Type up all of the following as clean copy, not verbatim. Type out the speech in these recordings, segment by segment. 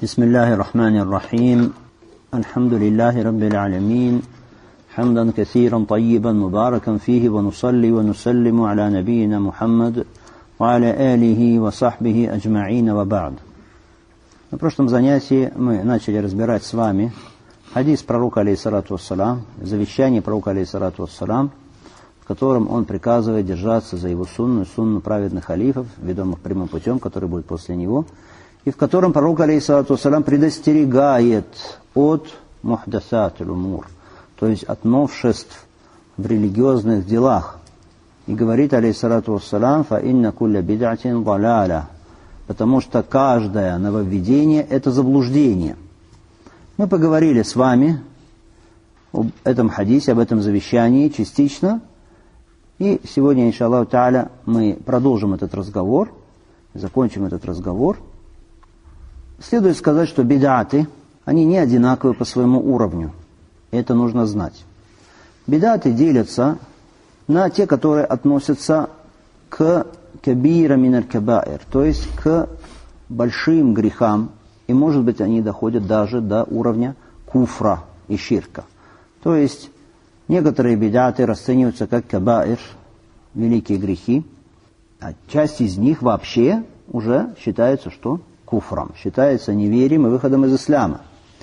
بسم الله الرحمن الرحيم الحمد لله رب العالمين حمدا كثيرا طيبا مباركا فيه ونصلي ونسلم على نبينا محمد وعلى آله وصحبه أجمعين وبعد. На прошлом занятии мы начали разбирать с вами хадис пророка алейхиссалату вассалам, завещание пророка алейхиссалату вассалам, в котором он приказывает держаться за его сунну праведных халифов, ведомых прямым путем, который будет после него, и в котором пророк алейхиссалату вассалам предостерегает от мухдасат аль-умур, то есть от новшеств в религиозных делах. И говорит алейхиссалату вассалам: «Фа инна кулля бид'атин далаля», потому что каждое нововведение – это заблуждение. Мы поговорили с вами об этом хадисе, об этом завещании частично, и сегодня, иншаллаху тааля, мы продолжим этот разговор, закончим этот разговор. Следует сказать, что бид'аты, они не одинаковы по своему уровню. Это нужно знать. Бид'аты делятся на те, которые относятся к кабира миналь кабаир, то есть к большим грехам, и, может быть, они доходят даже до уровня куфра и ширка. То есть некоторые бид'аты расцениваются как кабаир, великие грехи, а часть из них вообще уже считается, что куфром, считается неверием и выходом из ислама.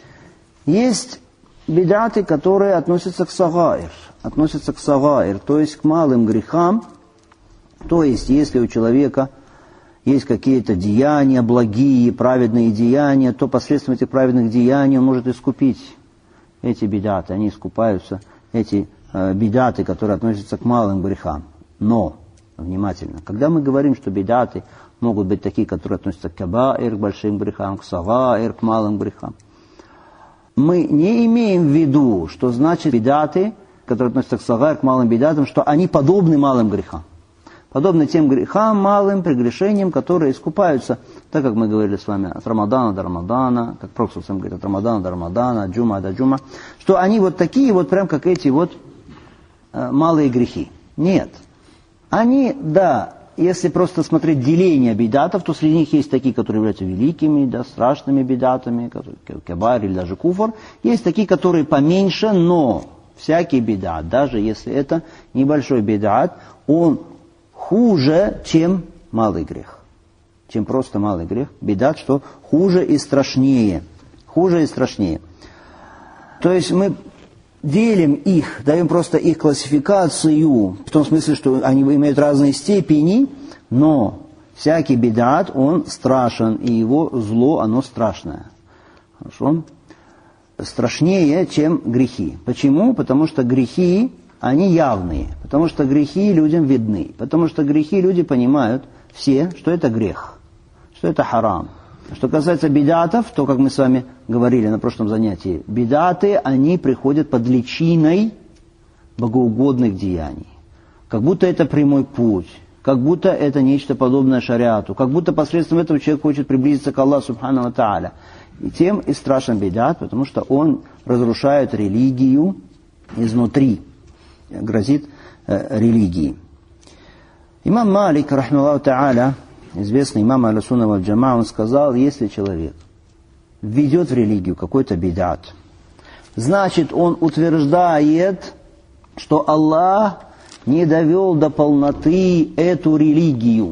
Есть бид'аты, которые относятся к сагаир, то есть к малым грехам. То есть, если у человека есть какие-то деяния, благие, праведные деяния, то посредством этих праведных деяний он может искупить эти бид'аты. Они искупаются, эти бид'аты, которые относятся к малым грехам. Но, внимательно, когда мы говорим, что бид'аты могут быть такие, которые относятся к кабаир, к большим грехам, к сагаир, к малым грехам, мы не имеем в виду, что значит бид'аты, которые относятся к сагаир, к малым бид'атам, что они подобны малым грехам. Подобны тем грехам, малым прегрешениям, которые искупаются, так как мы говорили с вами, от Рамадана до Рамадана, как Пророк говорит, от Рамадана до Рамадана, от Джума до Джума, что они вот такие вот, прям как эти вот малые грехи. Нет. Они, да, если просто смотреть деление бид'атов, то среди них есть такие, которые являются великими, да, страшными бид'атами, кабаир или даже куфр. Есть такие, которые поменьше, но всякий бид'ат, даже если это небольшой бид'ат, он хуже, чем малый грех. Чем просто малый грех. Бид'ат, что хуже и страшнее. Хуже и страшнее. То есть мы делим их, даем просто их классификацию, в том смысле, что они имеют разные степени, но всякий бид'ат, он страшен, и его зло, оно страшное. Хорошо? Страшнее, чем грехи. Почему? Потому что грехи, они явные, потому что грехи людям видны, потому что грехи люди понимают все, что это грех, что это харам. Что касается бид'атов, то, как мы с вами говорили на прошлом занятии, бид'аты, они приходят под личиной богоугодных деяний. Как будто это прямой путь, как будто это нечто подобное шариату, как будто посредством этого человек хочет приблизиться к Аллаху субхану ва тааля. И тем и страшен бид'ат, потому что он разрушает религию изнутри, грозит религии. Имам Малик, рахмаллаху тааля, известный имам Ахлю-Сунна валь Джамаа, он сказал: если человек введет в религию какой-то бид'ат, значит, он утверждает, что Аллах не довел до полноты эту религию.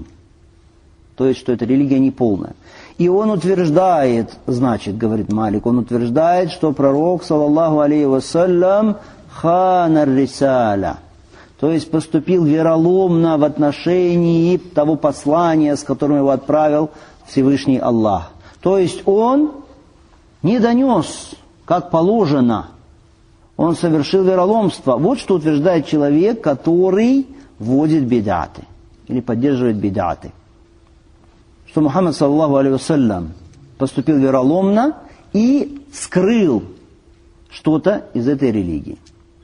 То есть, что эта религия не полная. И он утверждает, значит, говорит Малик, он утверждает, что пророк, саллаллаху алейхи вассалям, ханар рисаля, то есть поступил вероломно в отношении того послания, с которым его отправил Всевышний Аллах. То есть он не донес, как положено. Он совершил вероломство. Вот что утверждает человек, который вводит бид'аты или поддерживает бид'аты. Что Мухаммад, саллаллаху алейхи вассалям, поступил вероломно и скрыл что-то из этой религии.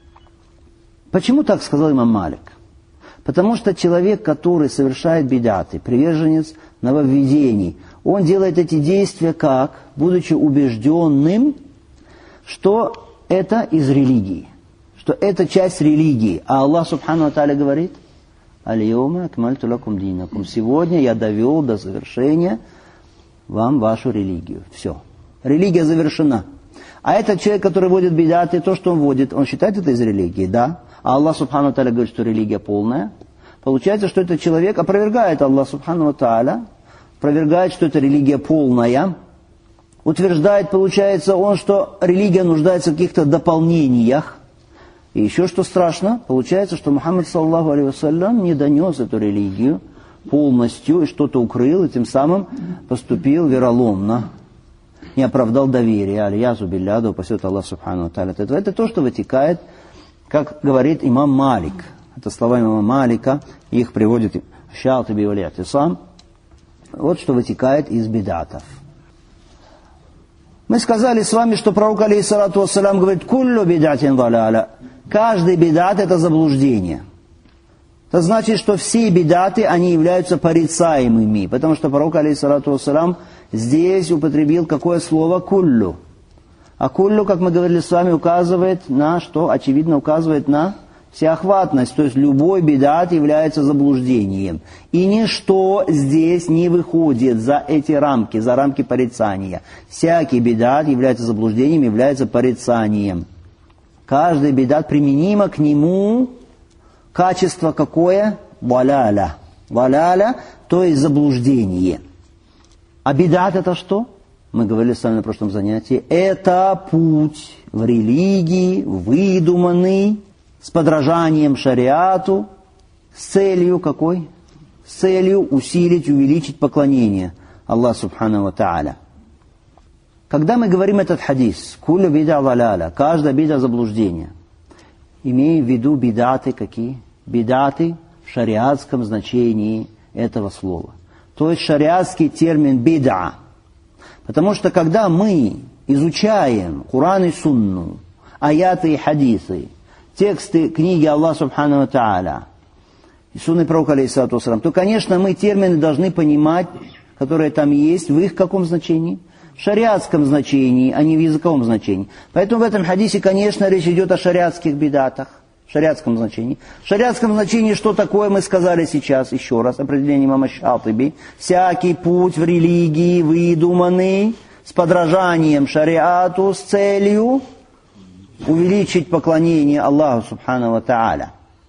Почему так сказал имам Малик? Потому что человек, который совершает бид'аты, приверженец нововведений, он делает эти действия как? Будучи убежденным, что это из религии, что это часть религии. А Аллах субхану ва тааля говорит: «Аль-йома акмальту лакум динакум». Сегодня я довел до завершения вам вашу религию. Все. Религия завершена. А этот человек, который вводит бидаты, то, что он вводит, он считает это из религии? Да. А Аллах Субхану ва Тааля говорит, что религия полная. Получается, что этот человек опровергает Аллах Субхану ва Тааля, опровергает, что это религия полная. Утверждает, получается, он, что религия нуждается в каких-то дополнениях. И еще что страшно, получается, что Мухаммад, саллаллаху алейхи вассалям, не донес эту религию полностью, и что-то укрыл, и тем самым поступил вероломно, не оправдал доверия. Аль-язу билля, да упасет Аллах Субхану ва Тааля. Это то, что вытекает, как говорит имам Малик. Это слова имама Малика, их приводит Шатиби валь И'тисам. Вот что вытекает из бидатов. Мы сказали с вами, что пророк, алейхиссалату вассалям, говорит, «Куллю бидатин даляля». Каждый бидат – это заблуждение. Это значит, что все бидаты, они являются порицаемыми, потому что пророк, алейхиссалату вассалям, здесь употребил какое слово «куллю». А «куллю», как мы говорили с вами, указывает на что? Очевидно, указывает на всеохватность, то есть любой бидат является заблуждением. И ничто здесь не выходит за эти рамки, за рамки порицания. Всякий бидат является заблуждением, является порицанием. Каждый бидат применимо к нему качество какое? Валяля. Валяля, то есть заблуждение. А бидат это что? Мы говорили с вами на прошлом занятии. Это путь в религии, выдуманный, с подражанием шариату, с целью какой? С целью усилить, увеличить поклонение Аллаху Субхану ва Тааля. Когда мы говорим этот хадис, «Кулю бида валяля», каждая бида заблуждение, имеем в виду бидаты какие? Бидаты в шариатском значении этого слова. То есть шариатский термин бида. Потому что когда мы изучаем Куран и Сунну, аяты и хадисы, тексты книги Аллаха Субхану ва Тааля и сунны пророка, алейхиссалату вассалям, то, конечно, мы термины должны понимать, которые там есть, в их каком значении? В шариатском значении, а не в языковом значении. Поэтому в этом хадисе, конечно, речь идет о шариатских бидатах, в шариатском значении. В шариатском значении что такое, мы сказали сейчас, еще раз, определение имама Шатиби. Всякий путь в религии выдуманный с подражанием шариату, с целью увеличить поклонение Аллаху Субхану ва Тааля.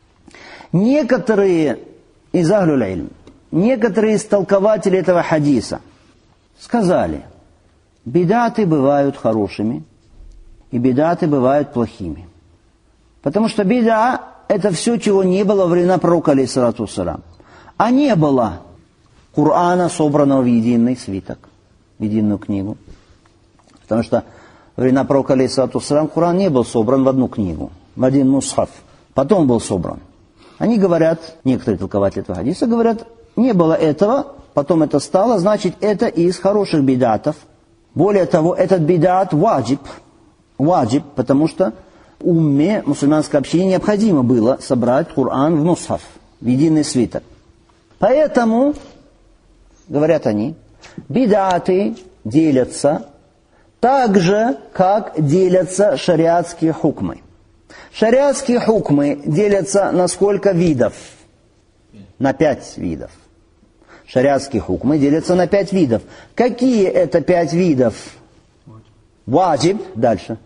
Некоторые из ахлюль ильм, некоторые из толкователей этого хадиса сказали, бидаты бывают хорошими, и бидаты бывают плохими. Потому что бида – это все, чего не было во времена пророка, алейхиссалату вассалям. А не было Корана, собранного в единый свиток, в единую книгу. Потому что во времена пророка, алейхиссалату вассалям, Коран не был собран в одну книгу, в один мусхаф. Потом был собран. Они говорят, некоторые толкователи этого хадиса говорят, не было этого, потом это стало, значит, это из хороших бидатов. Более того, этот бидат ваджиб, потому что умме, мусульманской общине, необходимо было собрать Коран в мусхаф, в единый свиток. Поэтому, говорят они, бидаты делятся так же, как делятся шариатские хукмы. Шариатские хукмы делятся на сколько видов? На 5 видов. Шариатские хукмы делятся на 5 видов. Какие это 5 видов? Ваджиб, дальше.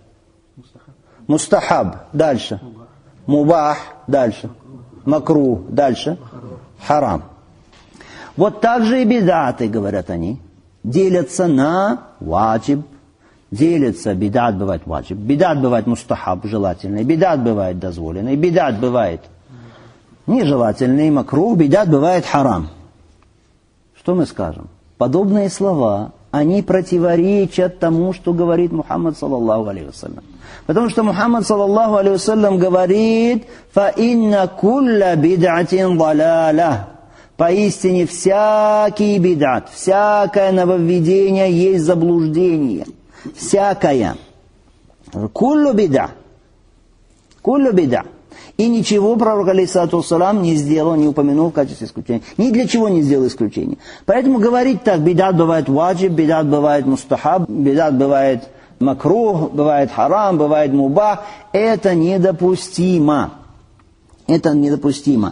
Мустахаб, дальше. Мубах, дальше. Макрух, дальше. Харам. Вот так же и бидаты, говорят они, делятся на ваджиб. Делятся, бидат бывает ваджиб, бидат бывает мустахаб, желательный, бидат бывает дозволенный, бидат бывает нежелательный, макрух, бидат бывает харам. Что мы скажем? Подобные слова, они противоречат тому, что говорит Мухаммад, саллаллаху алейхи вассалям. Потому что Мухаммад, саллаллаху алейхи вассалям, говорит, «Фа-инна кулля бид'атин даляля». Поистине всякий бидат, всякое нововведение есть заблуждение. Всякое. Куллю бида. Куллю бида. И ничего пророк, алейхиссалату вассалам, не сделал, не упомянул в качестве исключения. Ни для чего не сделал исключения. Поэтому говорить так, бидат бывает ваджиб, бидат бывает мустахаб, бидат бывает макрух, бывает харам, бывает мубах, это недопустимо. Это недопустимо.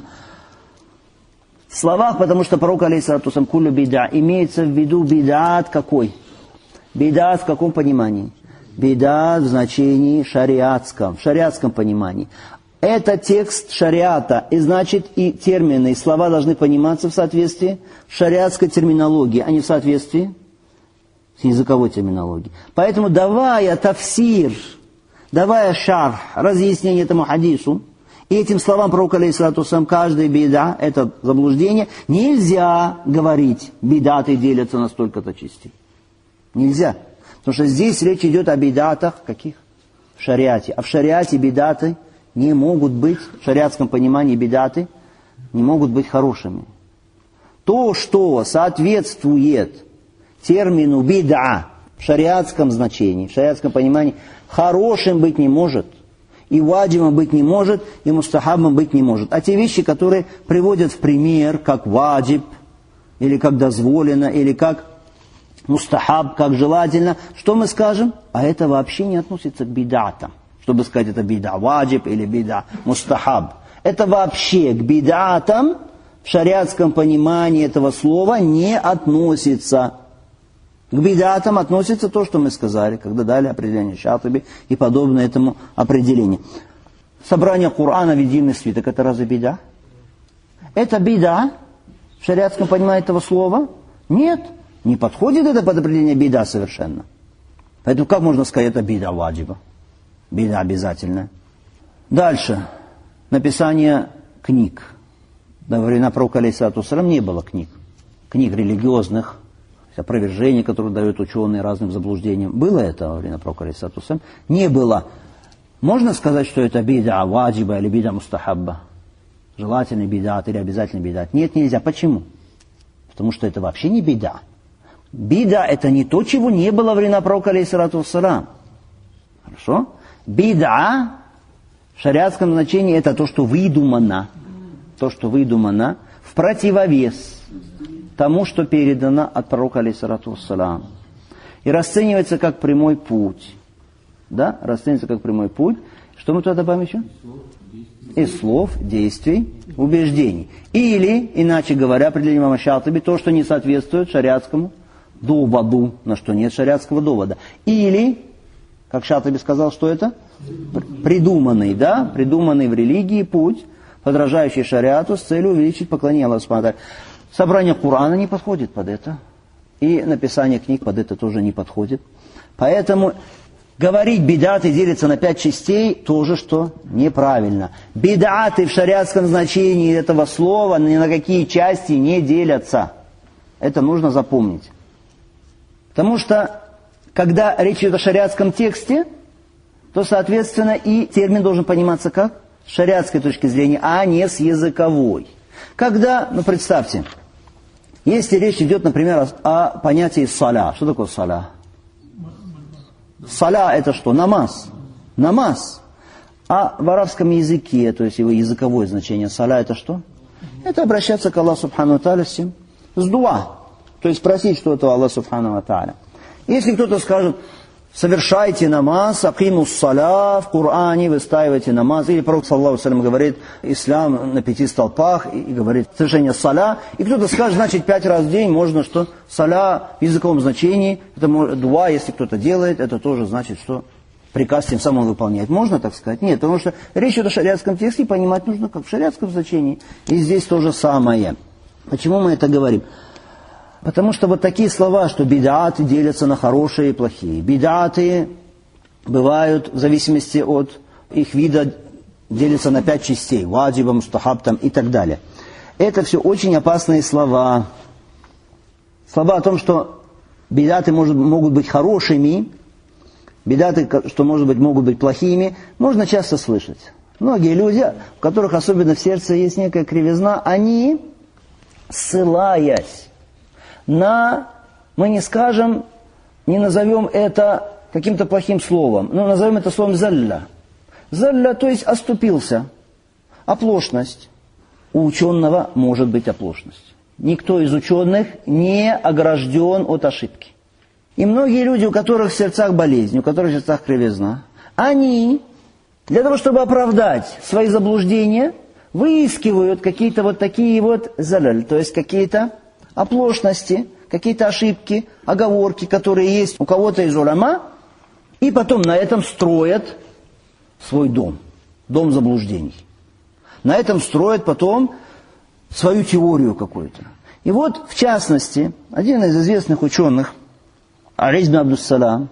В словах, потому что пророк, алейхиссалату вассалам, куллю бида, имеется в виду бидат какой? Бидат в каком понимании? Бидат в значении шариатском, в шариатском понимании. Это текст шариата, и значит и термины, и слова должны пониматься в соответствии с шариатской терминологией, а не в соответствии с языковой терминологией. Поэтому давая тафсир, давая шарх, разъяснение этому хадису, и этим словам пророка, алейхиссалату вассалям, каждая бида, это заблуждение, нельзя говорить, бидаты делятся на столько-то частей. Нельзя. Потому что здесь речь идет о бидатах, каких? В шариате. А в шариате бидаты не могут быть, в шариатском понимании бидаты, не могут быть хорошими. То, что соответствует термину бида в шариатском значении, в шариатском понимании, хорошим быть не может, и ваджибом быть не может, и мустахабом быть не может. А те вещи, которые приводят в пример, как ваджиб, или как дозволено, или как мустахаб, как желательно, что мы скажем? А это вообще не относится к бидатам. Чтобы сказать, это бида ваджиб или бида мустахаб. Это вообще к бидатам в шариатском понимании этого слова не относится. К бидатам относится то, что мы сказали, когда дали определение Шатиби и подобное этому определению. Собрание Корана в единый свиток, это разве бида? Это бида в шариатском понимании этого слова? Нет. Не подходит это под определение бида совершенно. Поэтому как можно сказать, это бида ваджиба? Бида обязательная. Дальше. Написание книг. Во времена пророка, алейхиссалату вассалям, не было книг. Книг религиозных, опровержений, которые дают ученые разным заблуждениям. Было это во время пророка, алейхиссалату вассалям? Не было. Можно сказать, что это бида ваджиба или бида мустахабба? Желательный бидат или обязательный бидат? Нет, нельзя. Почему? Потому что это вообще не бида. Бида – это не то, чего не было во времена пророка, алейхиссалату вассалям. Хорошо? Бида в шариатском значении – это то, что выдумано. То, что выдумано в противовес тому, что передано от пророка, алейхиссалату вассалям. И расценивается как прямой путь. Да? Расценивается как прямой путь. Что мы туда добавим еще? Из слов, действий, убеждений. Или, иначе говоря, определение имама Шатиби, то, что не соответствует шариатскому доводу, на что нет шариатского довода. Или, как Шатиби сказал, что это? Придуманный, да? Придуманный в религии путь, подражающий шариату с целью увеличить поклонение Аллаху субхану ва тааля. Собрание Корана не подходит под это. И написание книг под это тоже не подходит. Поэтому говорить бидаты делятся на 5 частей, тоже что неправильно. Бидаты в шариатском значении этого слова ни на какие части не делятся. Это нужно запомнить. Потому что, когда речь идет о шариатском тексте, то, соответственно, и термин должен пониматься как? С шариатской точки зрения, а не с языковой. Когда, представьте, если речь идет, например, о понятии саля. Что такое саля? Саля это что? Намаз. Намаз. А в арабском языке, то есть его языковое значение саля это что? Это обращаться к Аллаху субхану ва тааля с дуа. То есть просить что-то у Аллаха субхану ва тааля. Если кто-то скажет, совершайте намаз, акимус саля, в Коране выстаивайте намаз, или пророк саллаллаху алейхи ва саллям говорит, ислам на 5 столпах, и говорит совершение саля, и кто-то скажет, значит 5 раз в день можно, что саля в языковом значении, это дуа, если кто-то делает, это тоже значит, что приказ тем самым он выполняет. Можно так сказать? Нет, потому что речь идет о шариатском тексте, и понимать нужно как в шариатском значении. И здесь то же самое. Почему мы это говорим? Потому что вот такие слова, что бидаты делятся на хорошие и плохие. Бидаты бывают в зависимости от их вида, делятся на 5 частей. Ваджиба, мустахаб там, и так далее. Это все очень опасные слова. Слова о том, что бидаты могут быть хорошими, бидаты, что могут быть плохими, можно часто слышать. Многие люди, у которых особенно в сердце есть некая кривизна, они, ссылаясь мы не скажем, не назовем это каким-то плохим словом, но назовем это словом залля. Залля, то есть оступился. Оплошность. У ученого может быть оплошность. Никто из ученых не огражден от ошибки. И многие люди, у которых в сердцах болезнь, у которых в сердцах кривизна, они, для того, чтобы оправдать свои заблуждения, выискивают какие-то вот такие вот заляль, то есть какие-то оплошности, какие-то ошибки, оговорки, которые есть у кого-то из уляма, и потом на этом строят свой дом заблуждений. На этом строят потом свою теорию какую-то. И вот, в частности, один из известных ученых, Алейс бин Абдуссалам,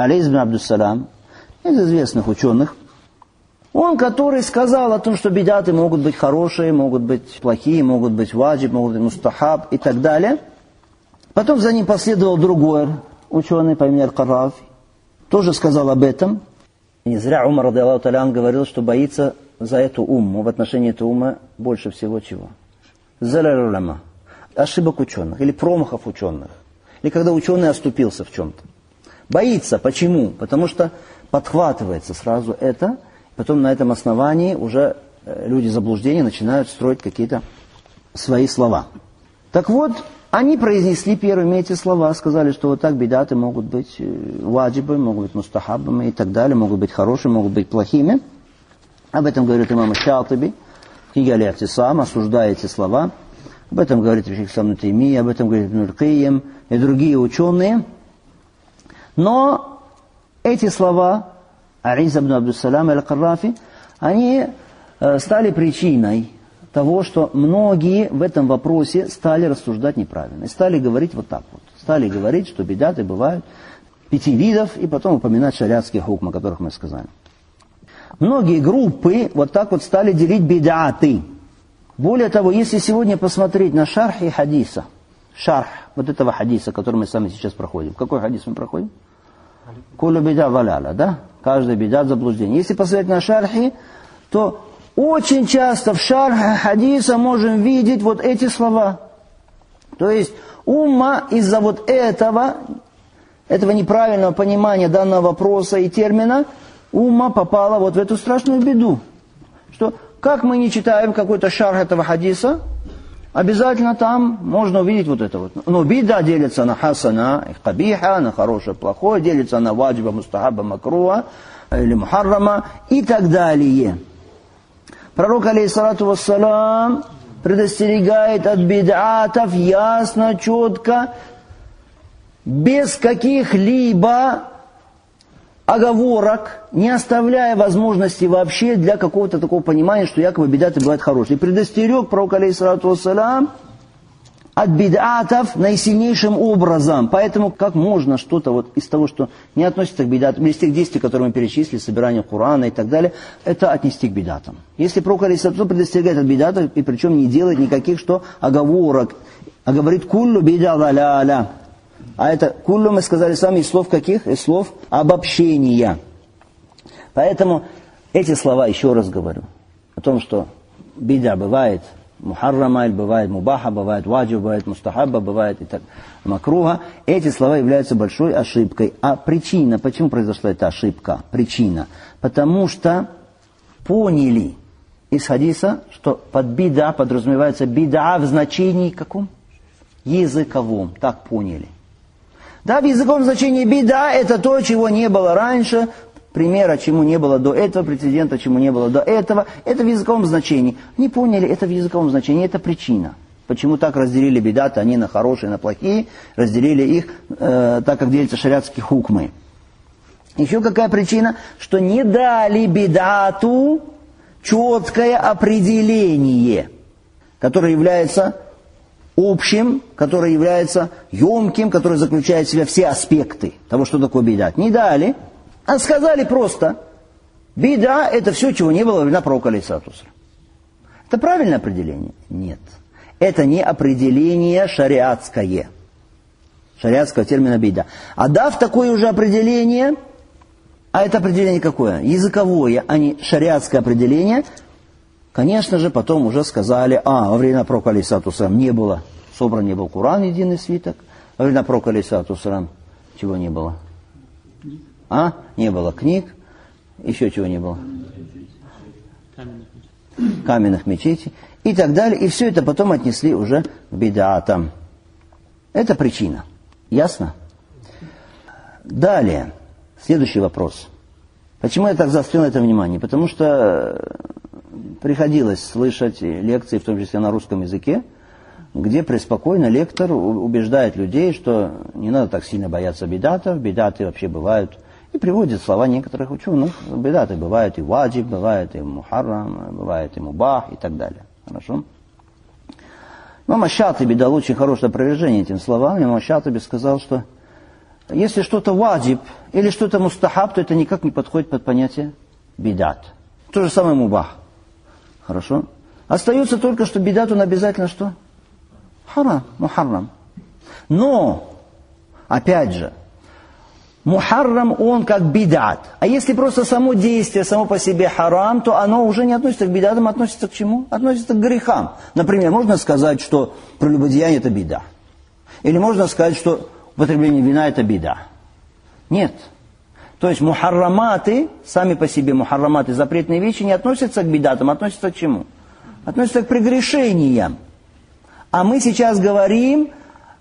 из известных ученых, он, который сказал о том, что бидаты могут быть хорошие, могут быть плохие, могут быть ваджиб, могут быть мустахаб и так далее. Потом за ним последовал другой ученый по имени Аль-Каррафи, тоже сказал об этом. И не зря Умар, радиаллаху та'аля, говорил, что боится за эту умму, в отношении этой уммы больше всего чего? Заляль уляма, ошибок ученых или промахов ученых, или когда ученый оступился в чем-то. Боится. Почему? Потому что подхватывается сразу это, потом на этом основании уже люди заблуждения начинают строить какие-то свои слова. Так вот, они произнесли первыми эти слова, сказали, что вот так бидаты могут быть ваджибы, могут быть мустахабами и так далее, могут быть хорошими, могут быть плохими. Об этом говорит имам Аш-Шатиби, книга Аль-И'тисам, осуждая эти слова. Об этом говорит Шейх ибн Таймия, об этом говорит Ибн Аль-Кайим и другие ученые. Но эти слова Алейс ибн Абдуссалам и Аль-Каррафи, они стали причиной того, что многие в этом вопросе стали рассуждать неправильно. И стали говорить вот так вот. Стали говорить, что бидаты бывают 5 видов, и потом упоминать шариатские хукмы, о которых мы сказали. Многие группы вот так вот стали делить бидаты. Более того, если сегодня посмотреть на шарх и хадиса, шарх вот этого хадиса, который мы сами сейчас проходим. Какой хадис мы проходим? Кулю бидат валяля, да? Каждый бидат заблуждение. Если посмотреть на шархи, то очень часто в шархе хадиса можем видеть вот эти слова. То есть умма из-за вот этого неправильного понимания данного вопроса и термина, умма попала вот в эту страшную беду. Что как мы не читаем какой-то шарх этого хадиса, обязательно там можно увидеть вот это вот. Но бида делится на хасана и кабиха, на хорошее, плохое, делится на ваджиба, мустахаба, макруа или мухаррама и так далее. Пророк, алейхиссалату вассалам, предостерегает от бид'атов ясно, четко, без каких-либо оговорок, не оставляя возможности вообще для какого-то такого понимания, что якобы бид'аты бывают хорошие. И предостерег пророк, алейхиссалату вассалам, от бид'атов наисильнейшим образом. Поэтому как можно что-то вот из того, что не относится к бид'атам, из тех действий, которые мы перечислили, собирание Корана и так далее, это отнести к бид'атам. Если пророк алейхиссалату предостерегает от бид'атов, и причем не делает никаких что оговорок, а говорит «куллу бид'а даляля». А это «куллу» мы сказали сами из слов каких? Из слов обобщения. Поэтому эти слова, еще раз говорю, о том, что бид'а бывает мухаррама, бывает мубаха, бывает ваджиб, бывает мустахабба, бывает и так макруха. Эти слова являются большой ошибкой. А причина, почему произошла эта ошибка? Причина. Потому что поняли из хадиса, что под бида подразумевается бида в значении каком? Языковом. Так поняли. Да, в языковом значении бида это то, чего не было раньше, примера, чему не было до этого, прецедента, чему не было до этого. Это в языковом значении. Не поняли, это в языковом значении, это причина. Почему так разделили бидаты, они на хорошие, на плохие, разделили их, так как делятся шариатские хукмы. Еще какая причина? Что не дали бидату четкое определение, которое является общим, которое является емким, которое заключает в себя все аспекты того, что такое бидат. Не дали. А сказали просто, бида это все, чего не было во времена пророка алейхиссалату вассалям. Это правильное определение? Нет. Это не определение шариатское. Шариатского термина бида. А дав такое уже определение, а это определение какое? Языковое, а не шариатское определение. Конечно же, потом уже сказали, во времена пророка алейхиссалату вассалям не было, собран не был Коран, единый свиток. Во времена пророка алейхиссалату вассалям чего не было? Не было книг, еще чего не было? Каменных мечетей и так далее. И все это потом отнесли уже к бид'атам. Это причина. Ясно? Далее, следующий вопрос. Почему я так заострил на это внимание? Потому что приходилось слышать лекции, в том числе на русском языке, где преспокойно лектор убеждает людей, что не надо так сильно бояться бидатов, бидаты вообще бывают, и приводит слова некоторых ученых, бидаты бывают и ваджиб, бывают и мухаррам, бывают и мубах и так далее. Хорошо? Имам Аш-Шатиби дал очень хорошее опровержение этим словам. Имам Аш-Шатиби сказал, что если что-то ваджиб или что-то мустахаб, то это никак не подходит под понятие бидат. То же самое мубах. Хорошо? Остается только, что бидат он обязательно что? Харам, мухаррам. Но, опять же, мухаррам он как бидат. А если просто само действие, само по себе харам, то оно уже не относится к бидатам, а относится к чему? Относится к грехам. Например, можно сказать, что прелюбодеяние это бида. Или можно сказать, что употребление вина это бида. Нет. То есть мухарраматы, сами по себе мухарраматы, запретные вещи, не относятся к бидатам, относятся к чему? Относятся к прегрешениям. А мы сейчас говорим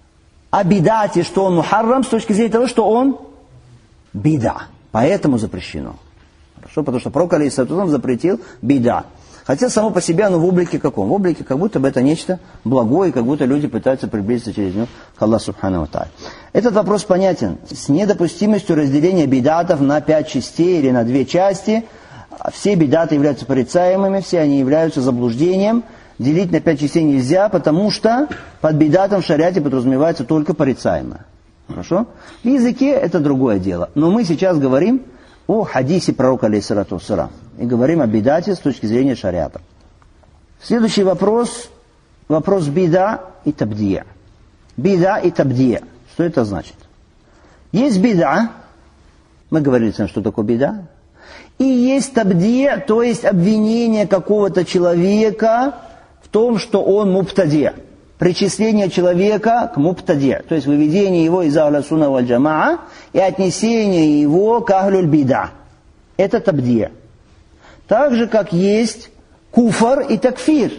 о бидате, что он мухаррам, с точки зрения того, что он бида. Поэтому запрещено. Хорошо? Потому что пророк алейхиссалату запретил бида. Хотя само по себе оно в облике каком? В облике как будто бы это нечто благое, как будто люди пытаются приблизиться через него к Аллаху субхану ва тааля. Этот вопрос понятен. С недопустимостью разделения бидатов на 5 частей или на 2 части. Все бидаты являются порицаемыми, все они являются заблуждением. Делить на 5 частей нельзя, потому что под бидатом в шариате подразумевается только порицаемое. Хорошо? В языке это другое дело. Но мы сейчас говорим о хадисе пророка алейхиссалату вассалам. И говорим о бидате с точки зрения шариата. Следующий вопрос. Вопрос бида и табдия. Бида и табдия. Что это значит? Есть бида. Мы говорили, что такое бида. И есть табдия, то есть обвинение какого-то человека в том, что он мубтади. Причисление человека к мубтади, то есть выведение его из ахля сунна валь джамаа и отнесение его к ахлюль бида. Это табдия. Так же, как есть куфр и такфир.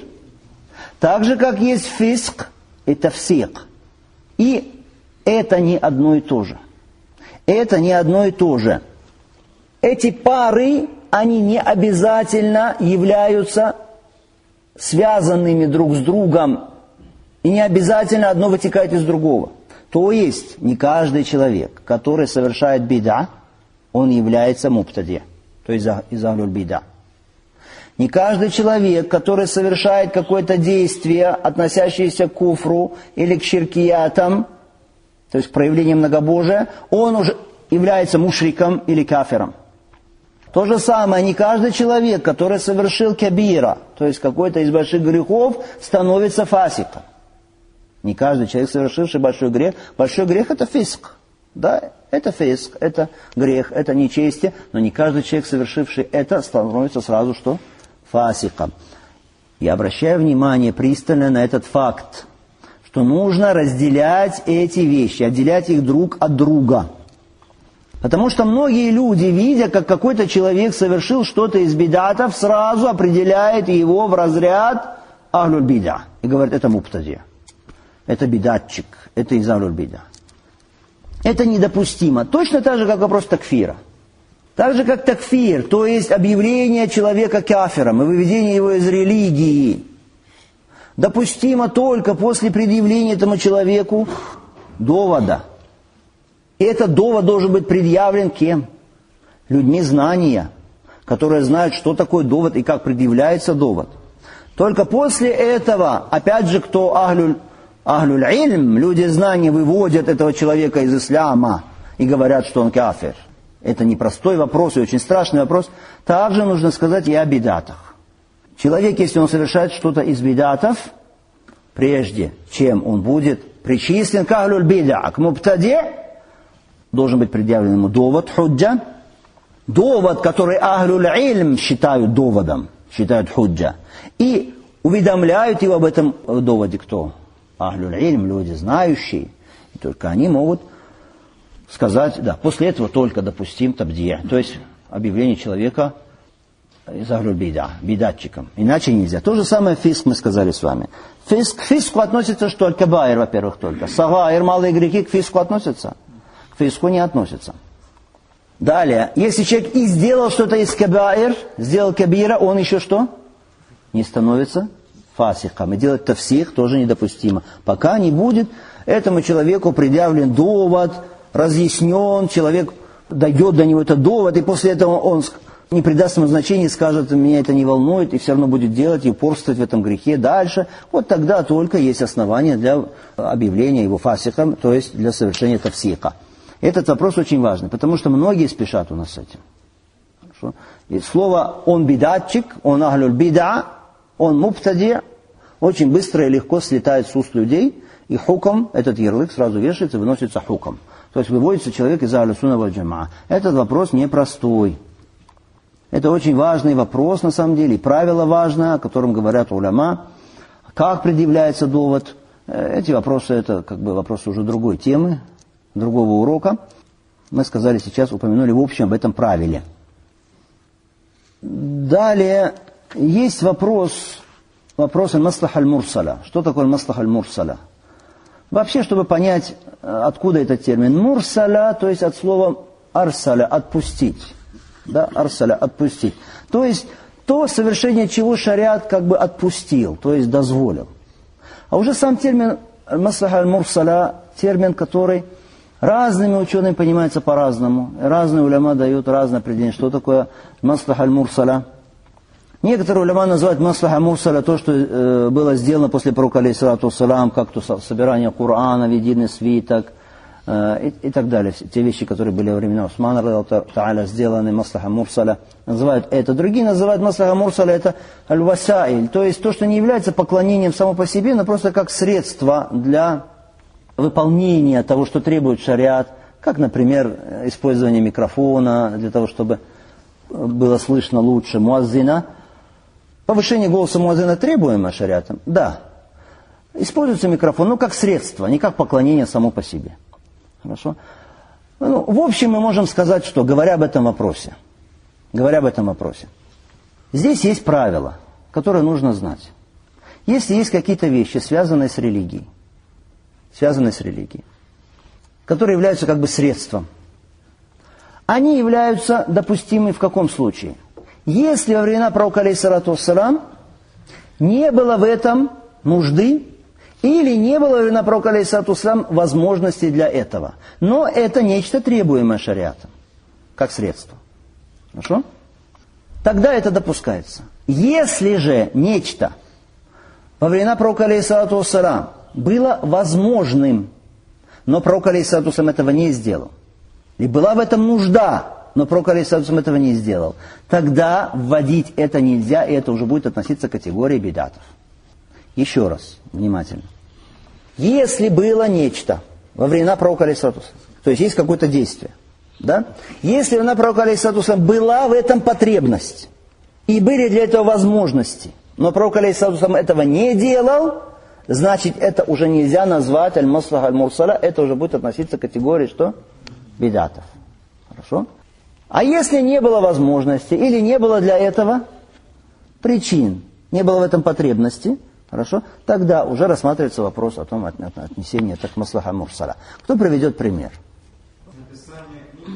Так же, как есть фиск и тафсик. И это не одно и то же. Это не одно и то же. Эти пары, они не обязательно являются связанными друг с другом. И не обязательно одно вытекает из другого. То есть, не каждый человек, который совершает бида, он является мубтади, то есть из ахлюль бида. Не каждый человек, который совершает какое-то действие, относящееся к куфру или к ширкиятам, то есть к проявлению многобожия, он уже является мушриком или кафиром. То же самое, не каждый человек, который совершил кабира, то есть какой-то из больших грехов, становится фасиком. Не каждый человек, совершивший большой грех это фиск. Да, это фиск, это грех, это нечестие, но не каждый человек, совершивший это, становится сразу что? Фасиком. Я обращаю внимание пристально на этот факт, что нужно разделять эти вещи, отделять их друг от друга. Потому что многие люди, видя, как какой-то человек совершил что-то из бидатов, сразу определяют его в разряд ахлюль бида. И говорят, это мубтади. Это бидатчик, это из ахлюль бида. Это недопустимо. Точно так же, как вопрос такфира. Так же, как такфир, то есть объявление человека кафиром и выведение его из религии, допустимо только после предъявления этому человеку довода. И этот довод должен быть предъявлен кем? Людьми знания, которые знают, что такое довод и как предъявляется довод. Только после этого, опять же, кто ахлюль ильм, люди знания выводят этого человека из ислама и говорят, что он кафир. Это непростой вопрос и очень страшный вопрос. Также нужно сказать и о бидатах. Человек, если он совершает что-то из бидатов, прежде чем он будет причислен к ахлюль бида, к мубтаде, должен быть предъявлен ему довод, худжа. Довод, который ахлюль ильм считают доводом, считают худжа. И уведомляют его об этом доводе кто? Ахлюль ильм, люди знающие. И только они могут сказать, да, после этого только допустим табдия. То есть объявление человека из ахлюль бида, бидатчиком. Иначе нельзя. То же самое фиск мы сказали с вами. К фиску относится что? Аль-кабаир, во-первых, только. Сагаир, малые грехи, к фиску относятся? К фиску не относятся. Далее, если человек и сделал что-то из кабаир, сделал кабира, он еще что? Не становится фасиком. И делать тафсих тоже недопустимо. Пока не будет этому человеку предъявлен довод, разъяснен, человек дойдет до него этот довод, и после этого он не придаст ему значения и скажет, меня это не волнует, и все равно будет делать и упорствовать в этом грехе дальше. Вот тогда только есть основания для объявления его фасиком, то есть для совершения тафсиха. Этот вопрос очень важный, потому что многие спешат у нас с этим. Хорошо? И слово «он бидатчик», «он ахлюль бида», «он мубтади» очень быстро и легко слетает с уст людей, и хуком, этот ярлык сразу вешается, выносится хуком. То есть выводится человек из ахлю сунна валь джамаа. Этот вопрос непростой. Это очень важный вопрос на самом деле, и правило важное, о котором говорят уляма. Как предъявляется довод? Эти вопросы, это как бы вопросы уже другой темы, другого урока. Мы сказали сейчас, упомянули в общем об этом правиле. Далее есть вопрос аль-маслаха аль-мурсаля. Что такое аль-маслаха аль-мурсаля? Вообще, чтобы понять, откуда этот термин. Мурсаля, то есть от слова арсаля, отпустить. Да, арсаля, отпустить. То есть то совершение чего шариат как бы отпустил, то есть дозволил. А уже сам термин аль-маслаха аль-мурсаля, термин, который разными учеными понимается по-разному. Разные уляма дают разное определение, что такое маслаха аль-мурсаля. Некоторые уляма называют маслаха аль-мурсаля то, что было сделано после пророка алейхиссалату вассалям, как то собирание Корана в единый свиток и так далее. Те вещи, которые были во времена Усмана та'аля сделаны, маслаха аль-мурсаля, называют это. Другие называют маслаха аль-мурсаля это аль-васаиль, то есть то, что не является поклонением само по себе, но просто как средство для выполнения того, что требует шариат, как, например, использование микрофона для того, чтобы было слышно лучше муаззина. Повышение голоса муаззина требуемо шариатом? Да. Используется микрофон, но как средство, не как поклонение само по себе. Хорошо? Ну, в общем, мы можем сказать, что, говоря об этом вопросе, здесь есть правила, которые нужно знать. Если есть какие-то вещи, связанные с религией, которые являются как бы средством, они являются допустимыми в каком случае? Если во времена пророка алейхиссалату вассалям не было в этом нужды, или не было во времена пророка алейхиссалату вассалям возможности для этого. Но это нечто требуемое шариатом, как средство. Хорошо? Тогда это допускается. Если же нечто во времена пророка алейхиссалату вассалям было возможным, но пророк алейхиссалату вассалям этого не сделал, и была в этом нужда, но пророк алейхиссалату вассалям этого не сделал, тогда вводить это нельзя, и это уже будет относиться к категории бидатов. Еще раз, внимательно. Если было нечто во времена пророка алейхиссалату вассалям, то есть есть какое-то действие, да? Если во времена пророка алейхиссалату вассалям была в этом потребность, и были для этого возможности, но пророк алейхиссалату вассалям этого не делал, значит, это уже нельзя назвать аль-маслаха аль-мурсаля, это уже будет относиться к категории, что? Бидатов. Хорошо? А если не было возможности, или не было для этого причин, не было в этом потребности, хорошо, тогда уже рассматривается вопрос о том, отнесении это к маслаха аль-мурсаля. Кто приведет пример? Написание книг,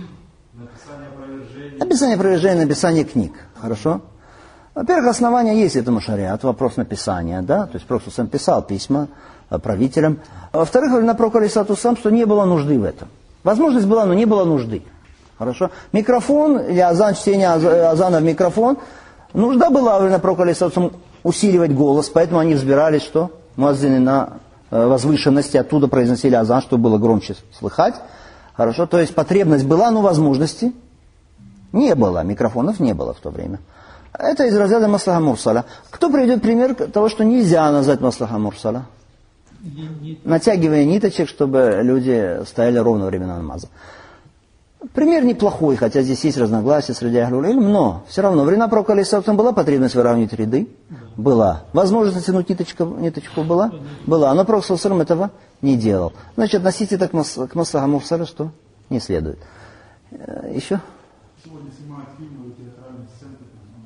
написание опровержений, написание книг. Хорошо? Во-первых, основания есть этому шариат, вопрос написания, да, то есть пророк сам писал письма правителям. Во-вторых, на пророка алейхиссалату вассалям, что не было нужды в этом. Возможность была, но не было нужды. Хорошо? Микрофон, или азан, чтение азана в микрофон, нужда была на пророка алейхиссалату вассалям усиливать голос, поэтому они взбирались, что? Муаззины на возвышенности, оттуда произносили азан, чтобы было громче слыхать. Хорошо? То есть потребность была, но возможности не было, микрофонов не было в то время. Это из разряда маслаха мурсаля. Кто приведет пример того, что нельзя назвать маслаха мурсаля? Натягивая ниточек, чтобы люди стояли ровно во времена намаза. Пример неплохой, хотя здесь есть разногласия среди ахлюль илм, но все равно во времена пророка алейхиссалату была потребность выравнивать ряды? Была. Возможность натянуть ниточку была? Была. Но пророк саллаллаху алейхи ва саллям этого не делал. Значит, относить это к маслаха мурсаля, что? Не следует. Еще? Сегодня снимают фильмы, театральные сцены,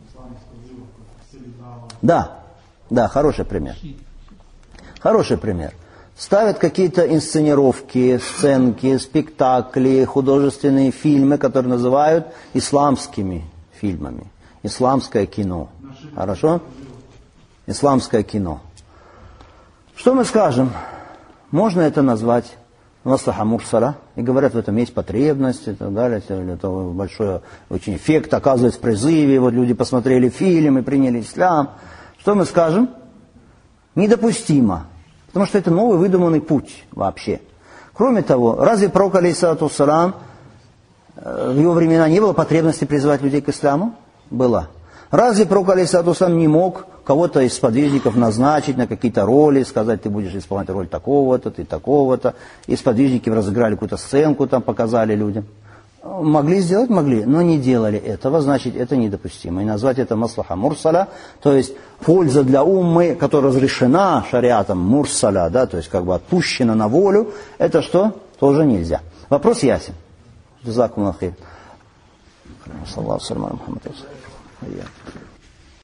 Да, хороший пример. Хороший пример. Ставят какие-то инсценировки, сценки, спектакли, художественные фильмы, которые называют исламскими фильмами. Исламское кино. Хорошо? Исламское кино. Что мы скажем? Можно это назвать маслаха мурсала, и говорят, в этом есть потребность, и так далее, это большой очень эффект оказывает в призыве, вот люди посмотрели фильм и приняли ислам. Что мы скажем? Недопустимо, потому что это новый выдуманный путь вообще. Кроме того, разве пророк, алейхиссалату вассалам, в его времена не было потребности призывать людей к исламу? Была. Разве пророк, алейхиссалату вассалам, не мог кого-то из сподвижников назначить на какие-то роли, сказать, ты будешь исполнять роль такого-то, ты такого-то, и сподвижники разыграли какую-то сценку, там показали людям. Могли сделать? Могли, но не делали этого, значит, это недопустимо. И назвать это маслаха мурсаля, то есть польза для уммы, которая разрешена шариатом мурсаля, да, то есть как бы отпущена на волю, это что? Тоже нельзя. Вопрос ясен. Джазакумуллаху хайр. Саллаллаху алейхи ва саллям.